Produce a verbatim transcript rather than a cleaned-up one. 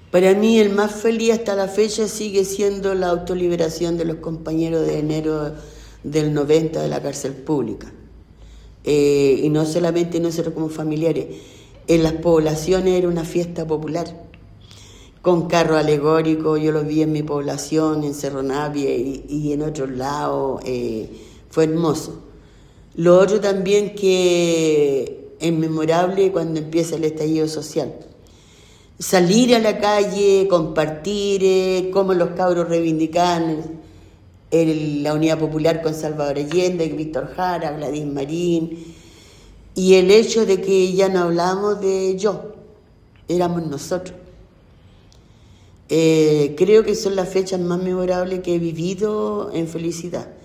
Para mí el más feliz hasta la fecha sigue siendo la autoliberación de los compañeros de enero del noventa de la cárcel pública. Eh, y no solamente nosotros como familiares, en las poblaciones era una fiesta popular, con carro alegórico. Yo lo vi en mi población, en Cerro Navia y, y en otros lados, eh, fue hermoso. Lo otro también que es memorable cuando empieza el estallido social. Salir a la calle, compartir, eh, cómo los cabros reivindican el, la Unidad Popular con Salvador Allende, Víctor Jara, Gladys Marín, y el hecho de que ya no hablamos de yo, éramos nosotros. Eh, creo que son las fechas más memorables que he vivido en felicidad.